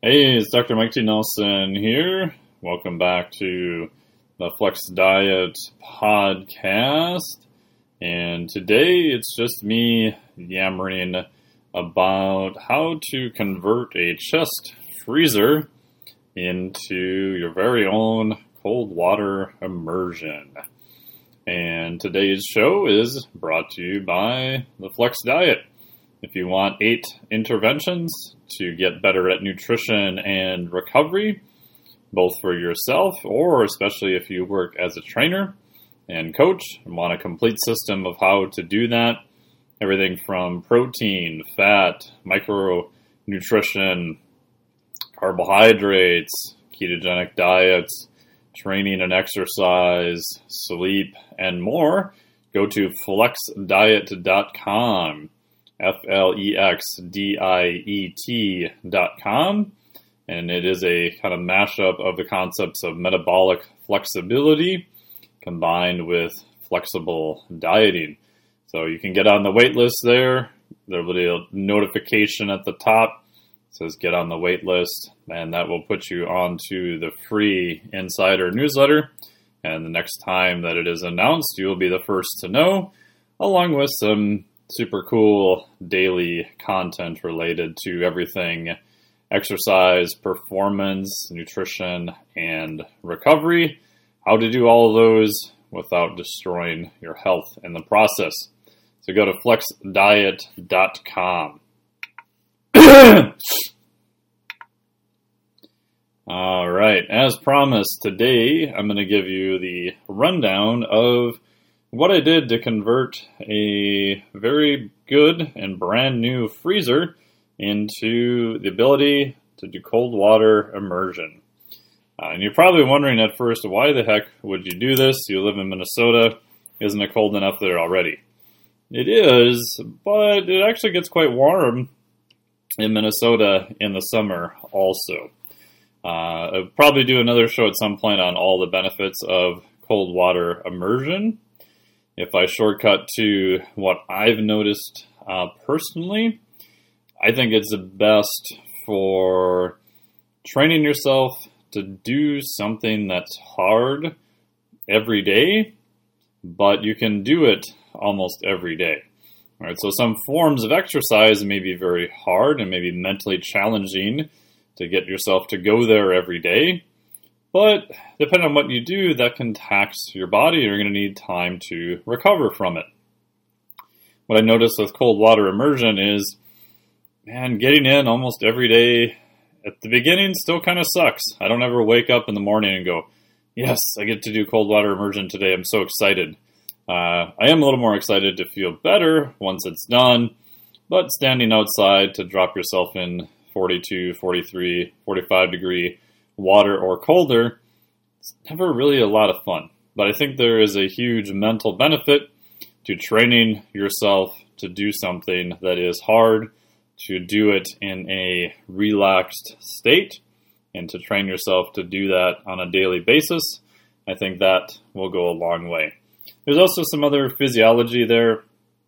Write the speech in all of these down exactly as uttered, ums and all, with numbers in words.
Hey, it's Doctor Mike T. Nelson here. Welcome back to the Flex Diet podcast. And today it's just me yammering about how to convert a chest freezer into your very own cold water immersion. And today's show is brought to you by the Flex Diet. If you want eight interventions to get better at nutrition and recovery, both for yourself or especially if you work as a trainer and coach and want a complete system of how to do that, everything from protein, fat, micronutrition, carbohydrates, ketogenic diets, training and exercise, sleep, and more, go to flex diet dot com. F L E X D I E T dot com, and it is a kind of mashup of the concepts of metabolic flexibility combined with flexible dieting. So you can get on the wait list there. There will be a notification at the top that says get on the wait list, and that will put you onto the free insider newsletter. And the next time that it is announced, you will be the first to know, along with some super cool daily content related to everything exercise, performance, nutrition, and recovery. How to do all of those without destroying your health in the process. So go to flex diet dot com. All right, as promised, today I'm going to give you the rundown of what I did to convert a very good and brand new freezer into the ability to do cold water immersion. Uh, and you're probably wondering at first, why the heck would you do this? You live in Minnesota. Isn't it cold enough there already? It is, but it actually gets quite warm in Minnesota in the summer also. Uh, I'll probably do another show at some point on all the benefits of cold water immersion. If I shortcut to what I've noticed uh, personally, I think it's the best for training yourself to do something that's hard every day, but you can do it almost every day. All right, so some forms of exercise may be very hard and maybe mentally challenging to get yourself to go there every day. But depending on what you do, that can tax your body. You're going to need time to recover from it. What I noticed with cold water immersion is, man, getting in almost every day at the beginning still kind of sucks. I don't ever wake up in the morning and go, yes, I get to do cold water immersion today. I'm so excited. Uh, I am a little more excited to feel better once it's done, but standing outside to drop yourself in forty-two, forty-three, forty-five degree water or colder, it's never really a lot of fun. But I think there is a huge mental benefit to training yourself to do something that is hard, to do it in a relaxed state, and to train yourself to do that on a daily basis. I think that will go a long way. There's also some other physiology there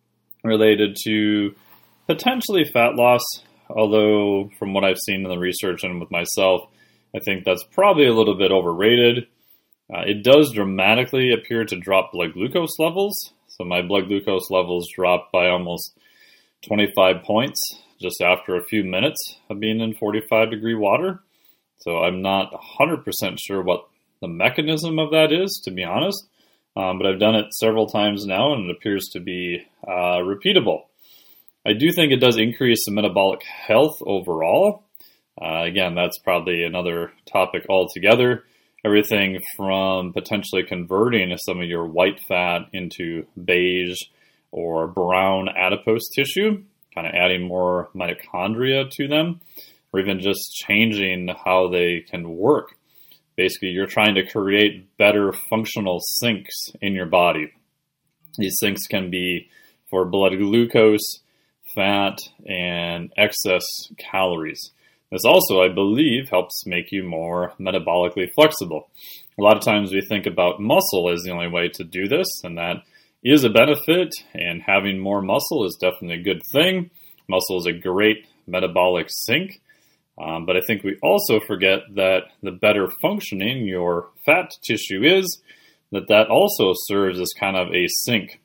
related to potentially fat loss, although from what I've seen in the research and with myself, I think that's probably a little bit overrated. Uh, it does dramatically appear to drop blood glucose levels. So my blood glucose levels dropped by almost twenty-five points just after a few minutes of being in forty-five degree water. So I'm not one hundred percent sure what the mechanism of that is, to be honest. Um, but I've done it several times now, and it appears to be uh, repeatable. I do think it does increase the metabolic health overall. Uh, again, that's probably another topic altogether. Everything from potentially converting some of your white fat into beige or brown adipose tissue, kind of adding more mitochondria to them, or even just changing how they can work. Basically, you're trying to create better functional sinks in your body. These sinks can be for blood glucose, fat, and excess calories. This also, I believe, helps make you more metabolically flexible. A lot of times we think about muscle as the only way to do this, and that is a benefit, and having more muscle is definitely a good thing. Muscle is a great metabolic sink. Um, but I think we also forget that the better functioning your fat tissue is, that that also serves as kind of a sink,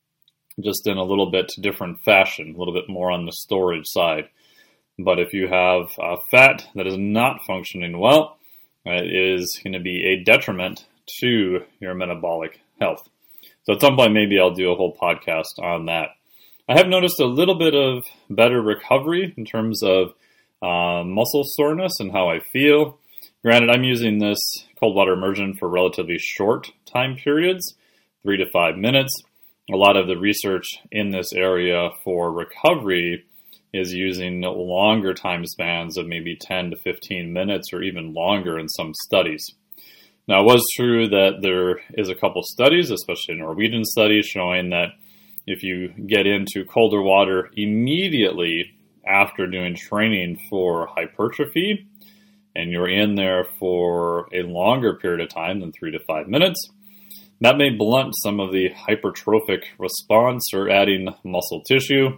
just in a little bit different fashion, a little bit more on the storage side. But if you have uh, fat that is not functioning well, it is going to be a detriment to your metabolic health. So at some point, maybe I'll do a whole podcast on that. I have noticed a little bit of better recovery in terms of uh, muscle soreness and how I feel. Granted, I'm using this cold water immersion for relatively short time periods, three to five minutes. A lot of the research in this area for recovery is using longer time spans of maybe ten to fifteen minutes or even longer in some studies. Now, it was true that there is a couple studies, especially Norwegian studies, showing that if you get into colder water immediately after doing training for hypertrophy, and you're in there for a longer period of time than three to five minutes, that may blunt some of the hypertrophic response or adding muscle tissue.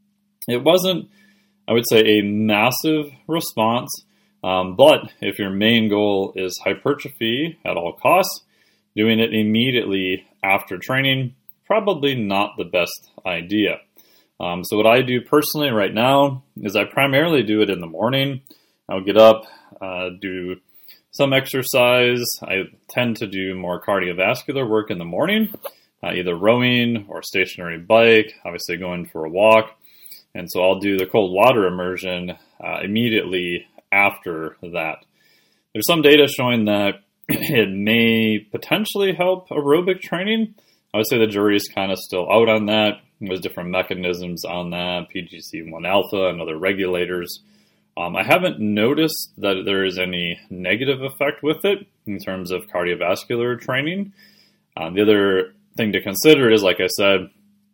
It wasn't, I would say, a massive response, um, but if your main goal is hypertrophy at all costs, doing it immediately after training, probably not the best idea. Um, so what I do personally right now is I primarily do it in the morning. I'll get up, uh, do some exercise. I tend to do more cardiovascular work in the morning, uh, either rowing or stationary bike, obviously going for a walk. And so I'll do the cold water immersion uh, immediately after that. There's some data showing that it may potentially help aerobic training. I would say the jury is kind of still out on that. There's different mechanisms on that, P G C one alpha and other regulators. Um, I haven't noticed that there is any negative effect with it in terms of cardiovascular training. Um, the other thing to consider is, like I said,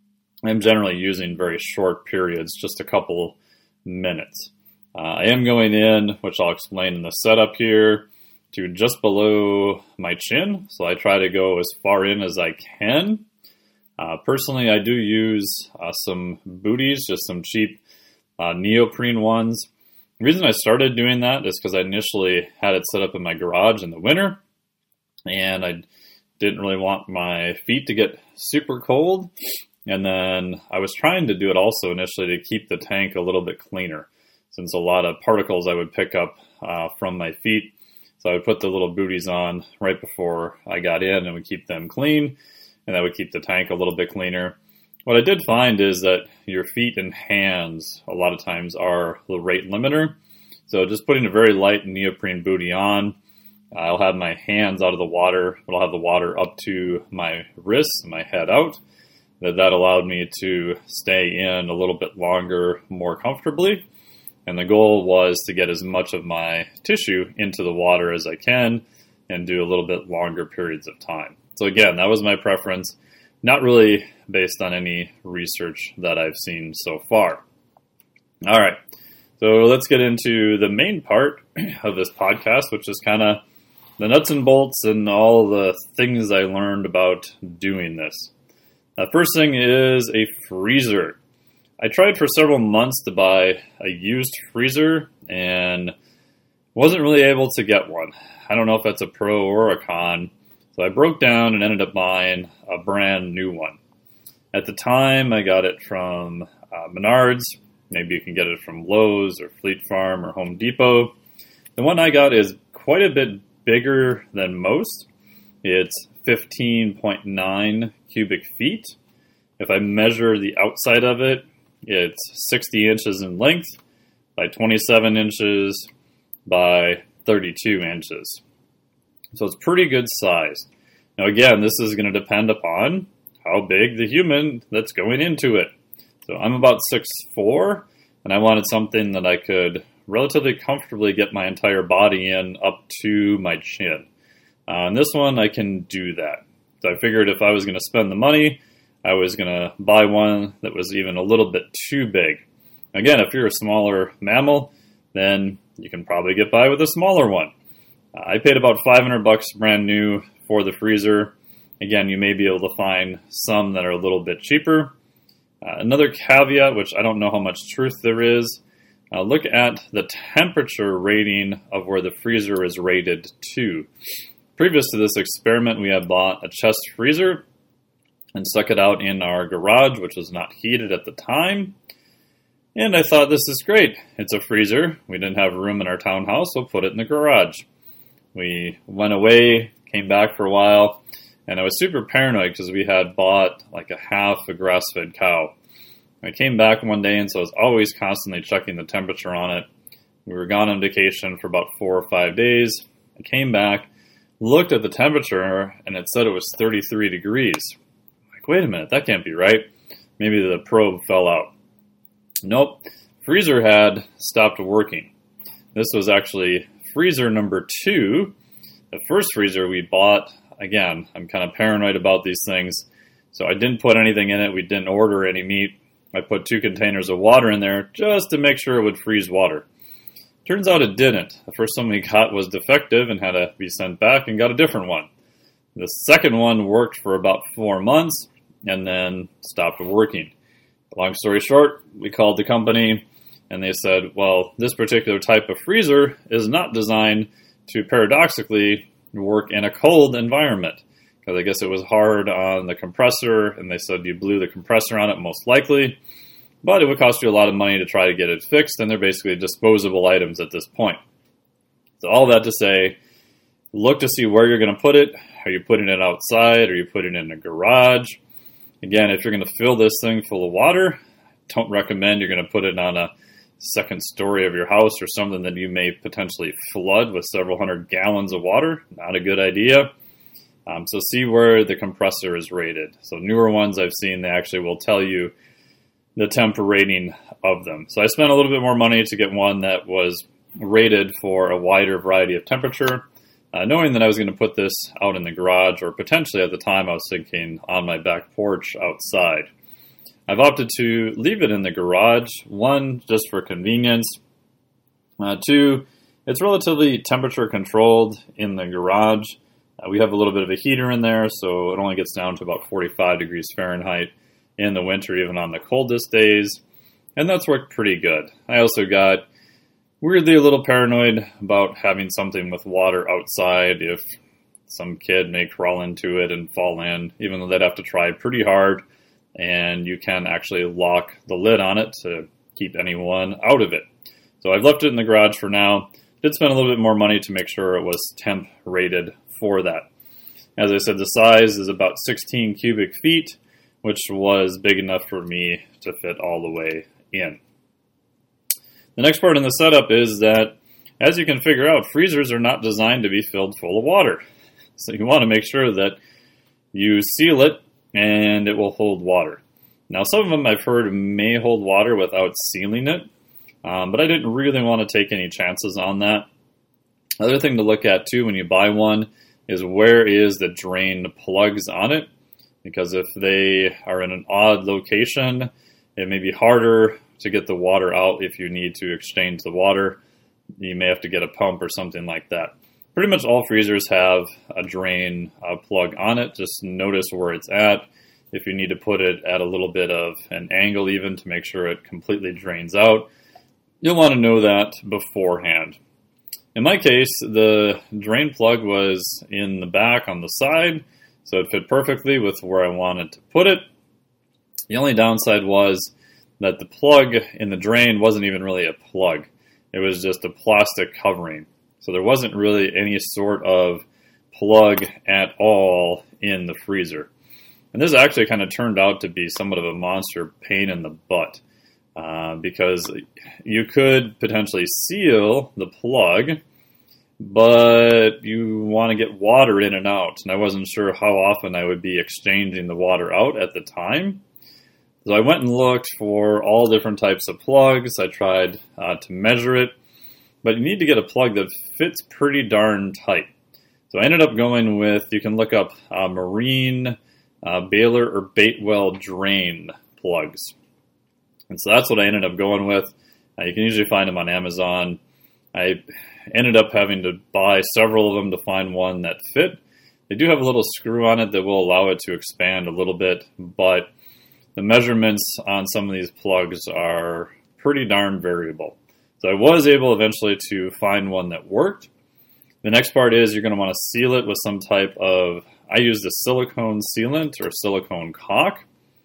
I'm generally using very short periods, just a couple minutes. Uh, I am going in, which I'll explain in the setup here, to just below my chin. So I try to go as far in as I can. Uh, personally, I do use uh, some booties, just some cheap uh, neoprene ones. The reason I started doing that is because I initially had it set up in my garage in the winter, and I didn't really want my feet to get super cold. And then I was trying to do it also initially to keep the tank a little bit cleaner, since a lot of particles I would pick up uh, from my feet. So I would put the little booties on right before I got in and would keep them clean, and that would keep the tank a little bit cleaner. What I did find is that your feet and hands a lot of times are the rate limiter. So just putting a very light neoprene bootie on, I'll have my hands out of the water, but I'll have the water up to my wrists, my head out. That that allowed me to stay in a little bit longer, more comfortably. And the goal was to get as much of my tissue into the water as I can and do a little bit longer periods of time. So again, that was my preference, not really based on any research that I've seen so far. All right, so let's get into the main part of this podcast, which is kind of the nuts and bolts and all the things I learned about doing this. The first thing is a freezer. I tried for several months to buy a used freezer and wasn't really able to get one. I don't know if that's a pro or a con. So I broke down and ended up buying a brand new one. At the time, I got it from uh, Menards. Maybe you can get it from Lowe's or Fleet Farm or Home Depot. The one I got is quite a bit bigger than most. It's fifteen point nine cubic feet. If I measure the outside of it, it's sixty inches in length by twenty-seven inches by thirty-two inches. So it's pretty good size. Now again, this is going to depend upon how big the human that's going into it. So I'm about six foot four, and I wanted something that I could relatively comfortably get my entire body in up to my chin. Uh, and this one, I can do that. So I figured if I was going to spend the money, I was going to buy one that was even a little bit too big. Again, if you're a smaller mammal, then you can probably get by with a smaller one. Uh, I paid about five hundred bucks brand new for the freezer. Again, you may be able to find some that are a little bit cheaper. Uh, another caveat, which I don't know how much truth there is, Uh, look at the temperature rating of where the freezer is rated to. Previous to this experiment, we had bought a chest freezer and stuck it out in our garage, which was not heated at the time. And I thought, this is great. It's a freezer. We didn't have room in our townhouse, so put it in the garage. We went away, came back for a while, and I was super paranoid because we had bought like a half a grass-fed cow. I came back one day, and so I was always constantly checking the temperature on it. We were gone on vacation for about four or five days. I came back, looked at the temperature, and it said it was thirty-three degrees. I'm like, wait a minute, that can't be right. Maybe the probe fell out. Nope, freezer had stopped working. This was actually freezer number two. The first freezer we bought, again, I'm kind of paranoid about these things, so I didn't put anything in it. We didn't order any meat. I put two containers of water in there just to make sure it would freeze water. Turns out it didn't. The first one we got was defective and had to be sent back and got a different one. The second one worked for about four months and then stopped working. Long story short, we called the company and they said, well, this particular type of freezer is not designed to paradoxically work in a cold environment. Because I guess it was hard on the compressor, and they said you blew the compressor on it most likely, but it would cost you a lot of money to try to get it fixed, and they're basically disposable items at this point. So all that to say, look to see where you're going to put it. Are you putting it outside? Are you putting it in a garage? Again, if you're going to fill this thing full of water, don't recommend you're going to put it on a second story of your house or something that you may potentially flood with several hundred gallons of water. Not a good idea. Um, so see where the compressor is rated. So newer ones I've seen, they actually will tell you the temp rating of them. So I spent a little bit more money to get one that was rated for a wider variety of temperature, uh, knowing that I was going to put this out in the garage, or potentially at the time I was thinking on my back porch outside. I've opted to leave it in the garage, one, just for convenience, uh, two, it's relatively temperature controlled in the garage. Uh, we have a little bit of a heater in there, so it only gets down to about forty-five degrees Fahrenheit in the winter, even on the coldest days. And that's worked pretty good. I also got weirdly a little paranoid about having something with water outside if some kid may crawl into it and fall in, even though they'd have to try pretty hard. And you can actually lock the lid on it to keep anyone out of it. So I've left it in the garage for now. Did spend a little bit more money to make sure it was temp rated for that. As I said, the size is about sixteen cubic feet, which was big enough for me to fit all the way in. The next part in the setup is that, as you can figure out, freezers are not designed to be filled full of water. So you want to make sure that you seal it and it will hold water. Now, some of them I've heard may hold water without sealing it, um, but I didn't really want to take any chances on that. Other thing to look at, too, when you buy one is where is the drain plugs on it, because if they are in an odd location, it may be harder to get the water out if you need to exchange the water. You may have to get a pump or something like that. Pretty much all freezers have a drain uh, plug on it. Just notice where it's at. If you need to put it at a little bit of an angle even to make sure it completely drains out, you'll want to know that beforehand. In my case, the drain plug was in the back on the side, so it fit perfectly with where I wanted to put it. The only downside was that the plug in the drain wasn't even really a plug. It was just a plastic covering. So there wasn't really any sort of plug at all in the freezer. And this actually kind of turned out to be somewhat of a monster pain in the butt. Uh, because you could potentially seal the plug, but you want to get water in and out. And I wasn't sure how often I would be exchanging the water out at the time. So I went and looked for all different types of plugs. I tried uh, to measure it, but you need to get a plug that fits pretty darn tight. So I ended up going with, you can look up uh, Marine, uh, Baylor, or Baitwell drain plugs. And so that's what I ended up going with. Uh, you can usually find them on Amazon. I ended up having to buy several of them to find one that fit. They do have a little screw on it that will allow it to expand a little bit, but the measurements on some of these plugs are pretty darn variable. So I was able eventually to find one that worked. The next part is you're going to want to seal it with some type of, I used a silicone sealant or silicone caulk.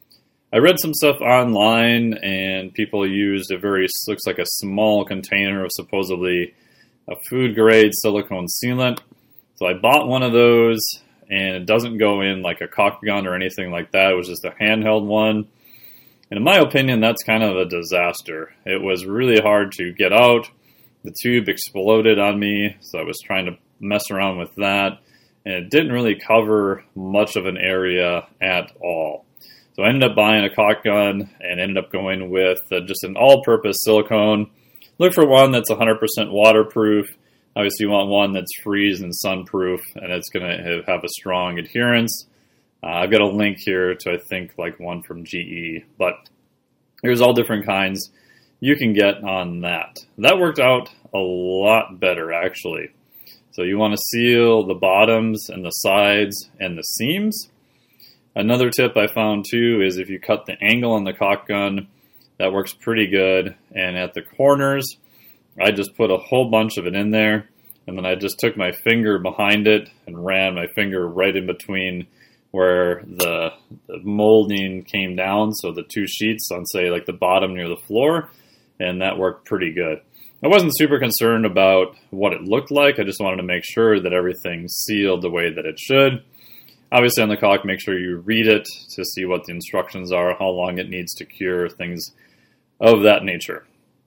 I read some stuff online and people used a very, looks like a small container of supposedly a food grade silicone sealant. So I bought one of those, and it doesn't go in like a caulk gun or anything like that. It was just a handheld one. And in my opinion, that's kind of a disaster. It was really hard to get out. The tube exploded on me, so I was trying to mess around with that. And it didn't really cover much of an area at all. So I ended up buying a caulk gun and ended up going with uh, just an all-purpose silicone. Look for one that's one hundred percent waterproof. Obviously, you want one that's freeze and sunproof, and it's going to have a strong adherence. Uh, I've got a link here to, I think, like one from G E, but there's all different kinds you can get on that. That worked out a lot better, actually. So you want to seal the bottoms and the sides and the seams. Another tip I found too is if you cut the angle on the caulk gun, that works pretty good. And at the corners, I just put a whole bunch of it in there, and then I just took my finger behind it and ran my finger right in between where the, the molding came down, so the two sheets on, say, like the bottom near the floor, and that worked pretty good. I wasn't super concerned about what it looked like. I just wanted to make sure that everything sealed the way that it should. Obviously on the caulk, make sure you read it to see what the instructions are, how long it needs to cure, things of that nature.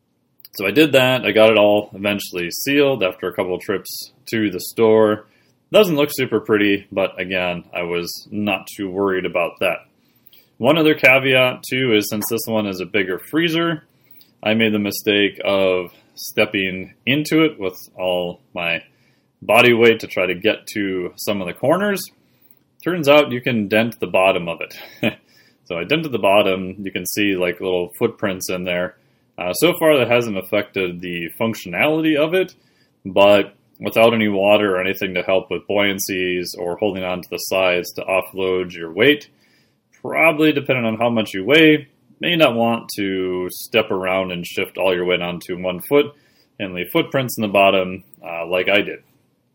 So I did that. I got it all eventually sealed after a couple of trips to the store. Doesn't look super pretty, but again, I was not too worried about that. One other caveat too is since this one is a bigger freezer, I made the mistake of stepping into it with all my body weight to try to get to some of the corners. Turns out you can dent the bottom of it. So I dented the bottom. You can see like little footprints in there. Uh, so far that hasn't affected the functionality of it, but without any water or anything to help with buoyancies or holding on to the sides to offload your weight, probably depending on how much you weigh, may not want to step around and shift all your weight onto one foot and leave footprints in the bottom uh, like I did.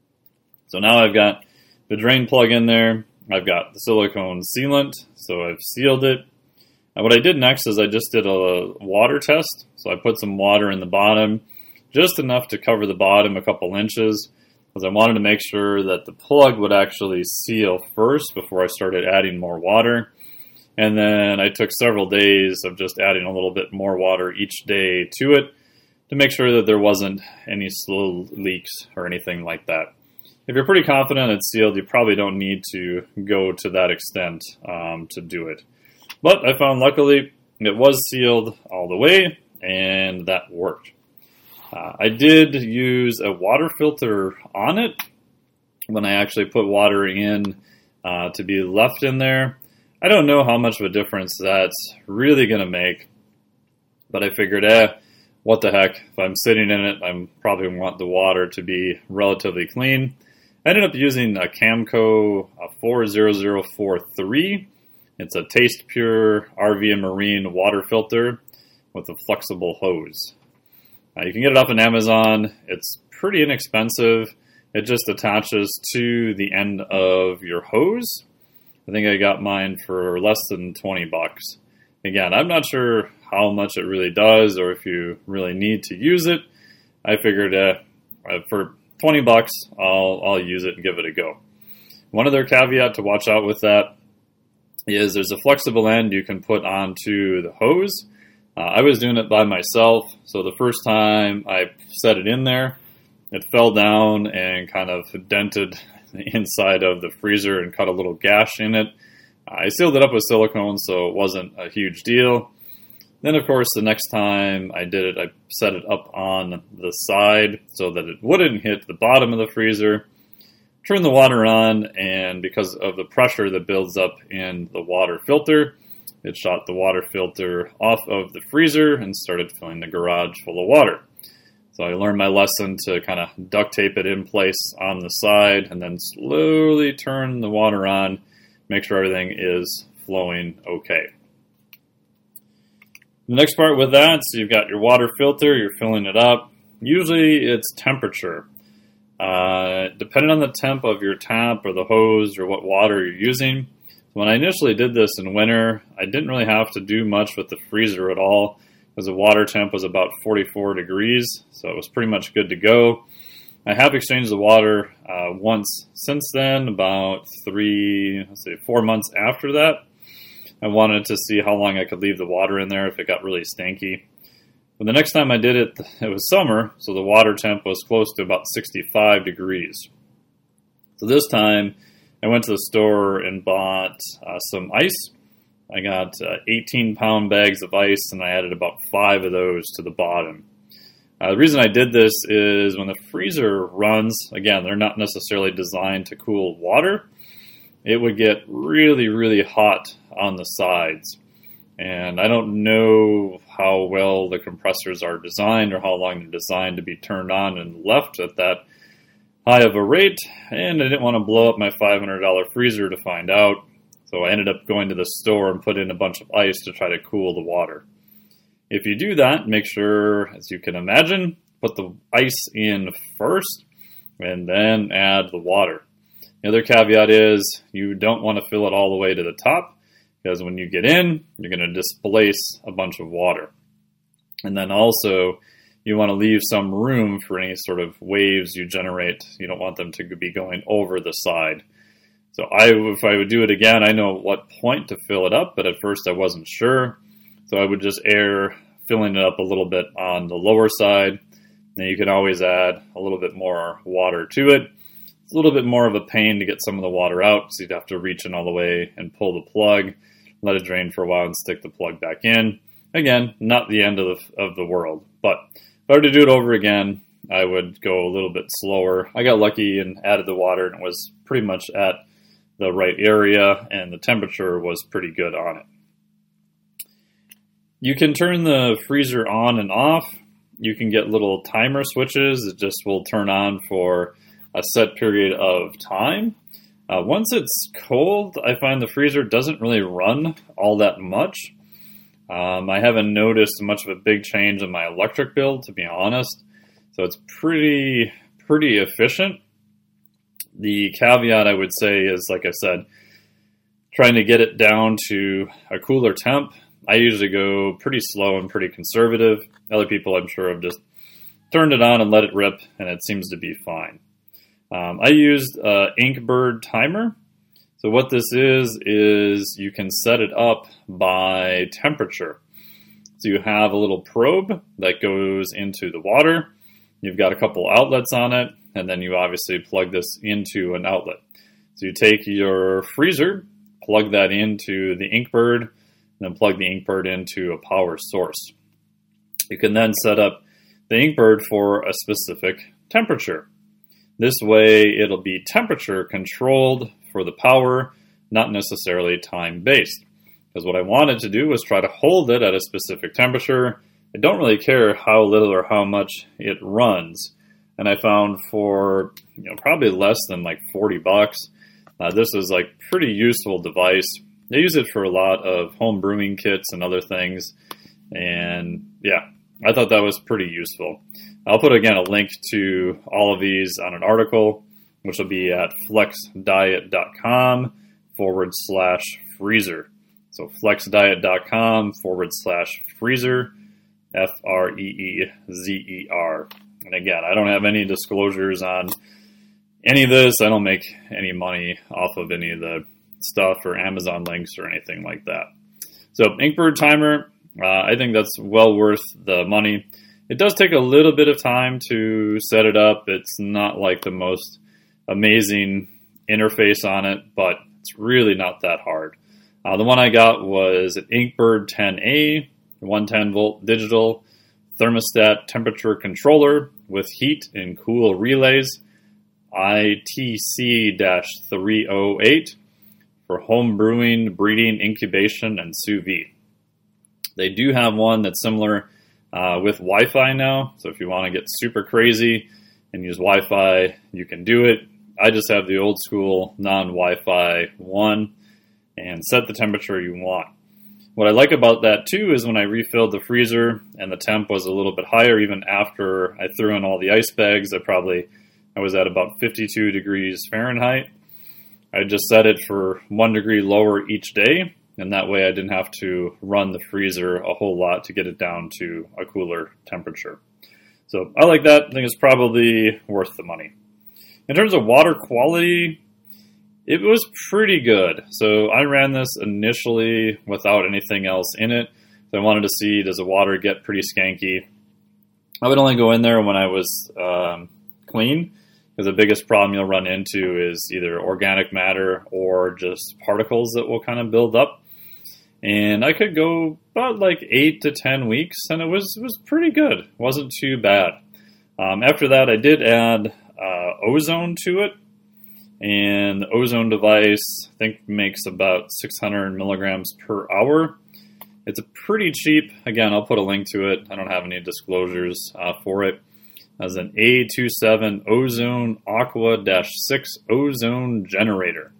So now I've got the drain plug in there. I've got the silicone sealant, so I've sealed it. And what I did next is I just did a water test. So I put some water in the bottom, just enough to cover the bottom a couple inches, because I wanted to make sure that the plug would actually seal first before I started adding more water. And then I took several days of just adding a little bit more water each day to it to make sure that there wasn't any slow leaks or anything like that. If you're pretty confident it's sealed, you probably don't need to go to that extent um, to do it. But I found luckily it was sealed all the way, and that worked. Uh, I did use a water filter on it when I actually put water in uh, to be left in there. I don't know how much of a difference that's really going to make, but I figured, eh, what the heck, if I'm sitting in it, I'm probably going to want the water to be relatively clean. I ended up using a Camco four zero zero four three. It's a Taste Pure R V and Marine water filter with a flexible hose. Uh, you can get it off on Amazon. It's pretty inexpensive. It just attaches to the end of your hose. I think I got mine for less than twenty bucks. Again, I'm not sure how much it really does or if you really need to use it. I figured uh, for twenty bucks, I'll, I'll use it and give it a go. One other caveat to watch out with that is there's a flexible end you can put onto the hose. Uh, I was doing it by myself, so the first time I set it in there, it fell down and kind of dented the inside of the freezer and cut a little gash in it. I sealed it up with silicone, so it wasn't a huge deal. Then, of course, the next time I did it, I set it up on the side so that it wouldn't hit the bottom of the freezer. Turned the water on, and because of the pressure that builds up in the water filter, it shot the water filter off of the freezer and started filling the garage full of water. So I learned my lesson to kind of duct tape it in place on the side and then slowly turn the water on, make sure everything is flowing okay. The next part with that, so you've got your water filter, you're filling it up. Usually it's temperature. Uh, depending on the temp of your tap or the hose or what water you're using. When I initially did this in winter, I didn't really have to do much with the freezer at all because the water temp was about forty-four degrees, so it was pretty much good to go. I have exchanged the water uh, once since then, about three, let's say four months after that. I wanted to see how long I could leave the water in there if it got really stanky. But the next time I did it, it was summer, so the water temp was close to about sixty-five degrees. So this time, I went to the store and bought uh, some ice. I got uh, eighteen pound bags of ice, and I added about five of those to the bottom. Uh, the reason I did this is when the freezer runs, again, they're not necessarily designed to cool water. It would get really, really hot on the sides. And I don't know how well the compressors are designed or how long they're designed to be turned on and left at that high of a rate. And I didn't want to blow up my five hundred dollars freezer to find out. So I ended up going to the store and put in a bunch of ice to try to cool the water. If you do that, make sure, as you can imagine, put the ice in first and then add the water. The other caveat is you don't want to fill it all the way to the top, because when you get in, you're going to displace a bunch of water. And then also, you want to leave some room for any sort of waves you generate. You don't want them to be going over the side. So I, if I would do it again, I know at what point to fill it up, but at first I wasn't sure. So I would just err filling it up a little bit on the lower side. Then you can always add a little bit more water to it. It's a little bit more of a pain to get some of the water out, so you'd have to reach in all the way and pull the plug, let it drain for a while, and stick the plug back in. Again, not the end of the, of the world, but if I were to do it over again, I would go a little bit slower. I got lucky and added the water, and it was pretty much at the right area, and the temperature was pretty good on it. You can turn the freezer on and off. You can get little timer switches that just will turn on for a set period of time. Uh, once it's cold, I find the freezer doesn't really run all that much. Um, I haven't noticed much of a big change in my electric bill, to be honest. So it's pretty, pretty efficient. The caveat I would say is, like I said, trying to get it down to a cooler temp. I usually go pretty slow and pretty conservative. Other people, I'm sure, have just turned it on and let it rip, and it seems to be fine. Um, I used an Inkbird timer. So what this is, is you can set it up by temperature. So you have a little probe that goes into the water. You've got a couple outlets on it, and then you obviously plug this into an outlet. So you take your freezer, plug that into the Inkbird, and then plug the Inkbird into a power source. You can then set up the Inkbird for a specific temperature. This way, it'll be temperature controlled for the power, not necessarily time-based. Because what I wanted to do was try to hold it at a specific temperature. I don't really care how little or how much it runs. And I found for, you know, probably less than like forty bucks, uh, this is like pretty useful device. They use it for a lot of home brewing kits and other things. And yeah, I thought that was pretty useful. I'll put, again, a link to all of these on an article, which will be at flexdiet.com forward slash freezer. So flexdiet.com forward slash freezer, F R E E Z E R. And again, I don't have any disclosures on any of this. I don't make any money off of any of the stuff or Amazon links or anything like that. So Inkbird timer, uh, I think that's well worth the money. It does take a little bit of time to set it up. It's not like the most amazing interface on it, but it's really not that hard. Uh, the one I got was an Inkbird ten A, one hundred ten volt digital thermostat temperature controller with heat and cool relays, I T C three oh eight, for home brewing, breeding, incubation, and sous vide. They do have one that's similar Uh, with Wi-Fi now, so if you want to get super crazy and use Wi-Fi, you can do it. I just have the old school non-Wi-Fi one and set the temperature you want. What I like about that too is when I refilled the freezer and the temp was a little bit higher, even after I threw in all the ice bags, I probably I was at about fifty-two degrees Fahrenheit. I just set it for one degree lower each day, and that way I didn't have to run the freezer a whole lot to get it down to a cooler temperature. So I like that. I think it's probably worth the money. In terms of water quality, it was pretty good. So I ran this initially without anything else in it. So I wanted to see, does the water get pretty skanky? I would only go in there when I was um, clean, because the biggest problem you'll run into is either organic matter or just particles that will kind of build up. And I could go about like eight to ten weeks, and it was it was pretty good. It wasn't too bad. Um, after that, I did add uh, ozone to it, and the ozone device I think makes about six hundred milligrams per hour. It's a pretty cheap. Again, I'll put a link to it. I don't have any disclosures uh, for it. As an A twenty-seven Ozone Aqua six ozone generator.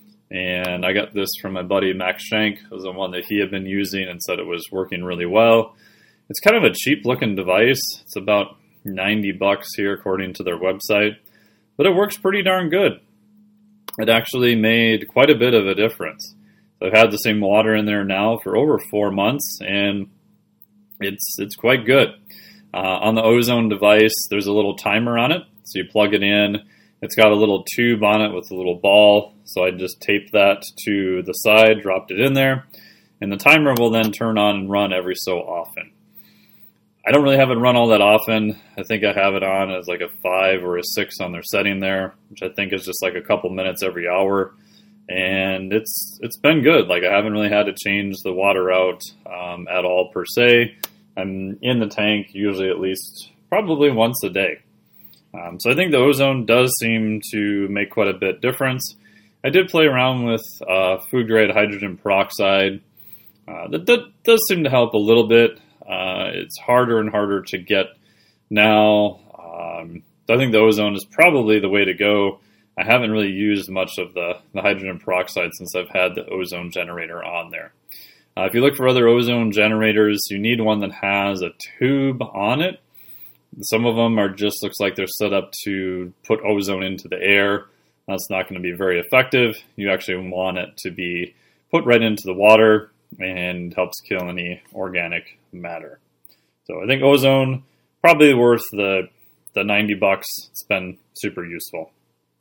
And I got this from my buddy Max Schenk. It was the one that he had been using and said it was working really well. It's kind of a cheap looking device. It's about ninety bucks here according to their website, but it works pretty darn good. It actually made quite a bit of a difference. I've had the same water in there now for over four months, and it's it's quite good. Uh, on the ozone device, there's a little timer on it, so you plug it in. It's got a little tube on it with a little ball, so I just taped that to the side, dropped it in there, and the timer will then turn on and run every so often. I don't really have it run all that often. I think I have it on as like a five or a six on their setting there, which I think is just like a couple minutes every hour, and it's it's been good. Like I haven't really had to change the water out um, at all per se. I'm in the tank usually at least probably once a day. Um, so I think the ozone does seem to make quite a bit difference. I did play around with uh, food-grade hydrogen peroxide. Uh, that, that does seem to help a little bit. Uh, it's harder and harder to get now. Um, I think the ozone is probably the way to go. I haven't really used much of the, the hydrogen peroxide since I've had the ozone generator on there. Uh, if you look for other ozone generators, you need one that has a tube on it. Some of them are just looks like they're set up to put ozone into the air. That's not going to be very effective. You actually want it to be put right into the water and helps kill any organic matter. So I think ozone probably worth the the ninety bucks. It's been super useful.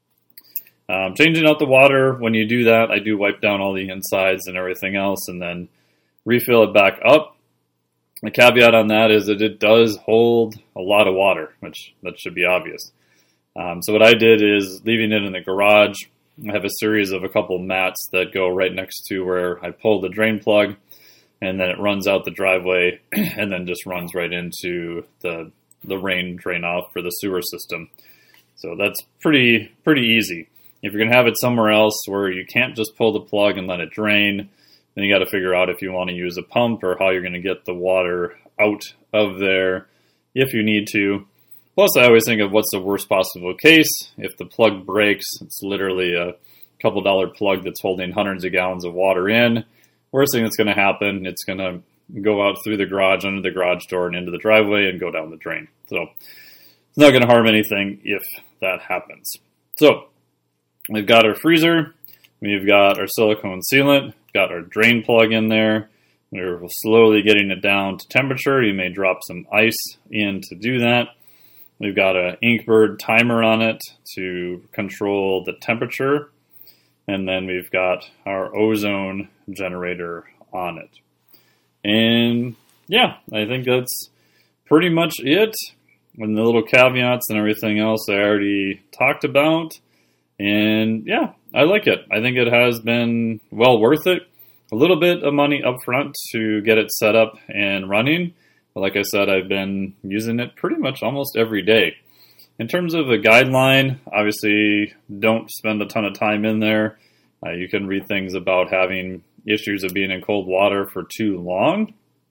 Um, changing out the water, when you do that, I do wipe down all the insides and everything else and then refill it back up. The caveat on that is that it does hold a lot of water, which that should be obvious. Um, so what I did is leaving it in the garage. I have a series of a couple mats that go right next to where I pull the drain plug, and then it runs out the driveway and then just runs right into the the rain drain off for the sewer system. So that's pretty pretty easy. If you're going to have it somewhere else where you can't just pull the plug and let it drain, then you got to figure out if you want to use a pump or how you're going to get the water out of there if you need to. Plus, I always think of what's the worst possible case. If the plug breaks, it's literally a couple dollar plug that's holding hundreds of gallons of water in. Worst thing that's going to happen, it's going to go out through the garage, under the garage door, and into the driveway and go down the drain. So it's not going to harm anything if that happens. So we've got our freezer. We've got our silicone sealant. Got our drain plug in there. We're slowly getting it down to temperature. You may drop some ice in to do that. We've got an Inkbird timer on it to control the temperature. And then we've got our ozone generator on it. And yeah, I think that's pretty much it. And the little caveats and everything else I already talked about. And yeah, I like it. I think it has been well worth it. A little bit of money up front to get it set up and running. But like I said, I've been using it pretty much almost every day. In terms of a guideline, obviously don't spend a ton of time in there. Uh, you can read things about having issues of being in cold water for too long.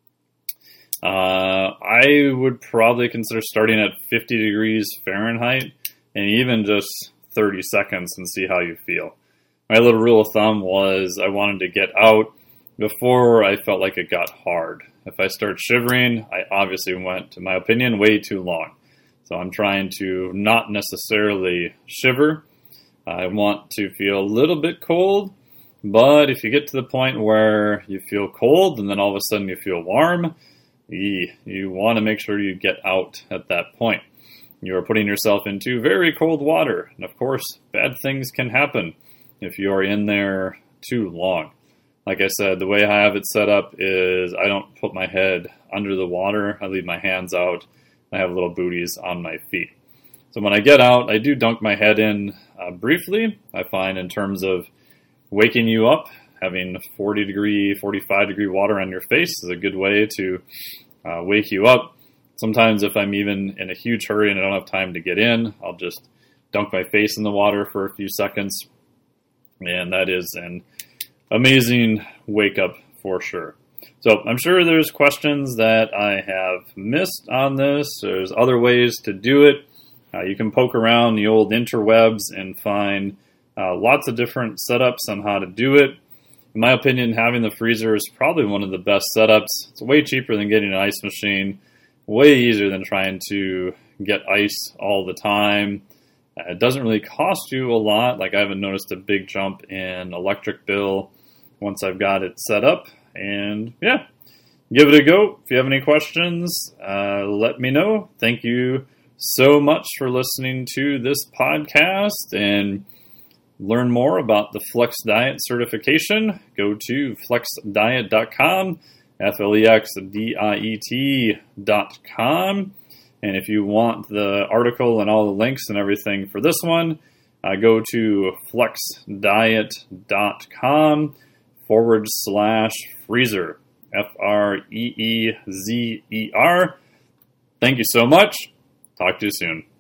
Uh, I would probably consider starting at fifty degrees Fahrenheit and even just thirty seconds and see how you feel. My little rule of thumb was I wanted to get out before I felt like it got hard. If I start shivering, I obviously went, in my opinion, way too long. So I'm trying to not necessarily shiver. I want to feel a little bit cold, but if you get to the point where you feel cold and then all of a sudden you feel warm, you want to make sure you get out at that point. You are putting yourself into very cold water, and of course, bad things can happen if you are in there too long. Like I said, the way I have it set up is I don't put my head under the water. I leave my hands out. I have little booties on my feet. So when I get out, I do dunk my head in uh, briefly. I find in terms of waking you up, having forty degree, forty-five degree water on your face is a good way to uh, wake you up. Sometimes if I'm even in a huge hurry and I don't have time to get in, I'll just dunk my face in the water for a few seconds. And that is an amazing wake up for sure. So I'm sure there's questions that I have missed on this. There's other ways to do it. Uh, you can poke around the old interwebs and find uh, lots of different setups on how to do it. In my opinion, having the freezer is probably one of the best setups. It's way cheaper than getting an ice machine, way easier than trying to get ice all the time. Uh, it doesn't really cost you a lot. Like I haven't noticed a big jump in electric bill once I've got it set up. And yeah, give it a go. If you have any questions, uh, let me know. Thank you so much for listening to this podcast, and learn more about the Flex Diet certification. Go to flex diet dot com, F L E X D I E T dot com. And if you want the article and all the links and everything for this one, uh, go to flex diet dot com forward slash freezer, F R E E Z E R. Thank you so much. Talk to you soon.